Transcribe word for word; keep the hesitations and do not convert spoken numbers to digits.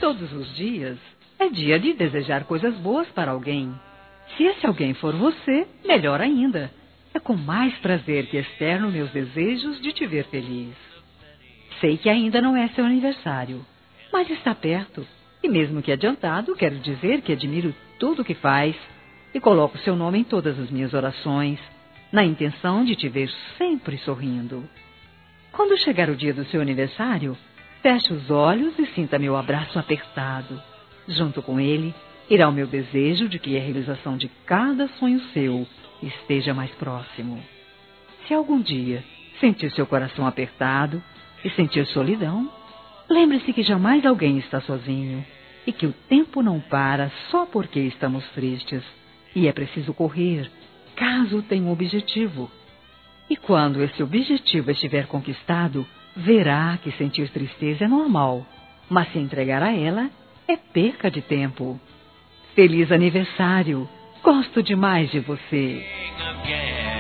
Todos os dias é dia de desejar coisas boas para alguém. Se esse alguém for você, melhor ainda. É com mais prazer que externo meus desejos de te ver feliz. Sei que ainda não é seu aniversário, mas está perto. E mesmo que adiantado, quero dizer que admiro tudo o que faz e coloco seu nome em todas as minhas orações, na intenção de te ver sempre sorrindo. Quando chegar o dia do seu aniversário, feche os olhos e sinta meu abraço apertado. Junto com ele, irá o meu desejo de que a realização de cada sonho seu esteja mais próximo. Se algum dia sentir seu coração apertado e sentir solidão, lembre-se que jamais alguém está sozinho e que o tempo não para só porque estamos tristes e é preciso correr, caso tenha um objetivo. E quando esse objetivo estiver conquistado, verá que sentir tristeza é normal, mas se entregar a ela é perca de tempo. Feliz aniversário! Gosto demais de você!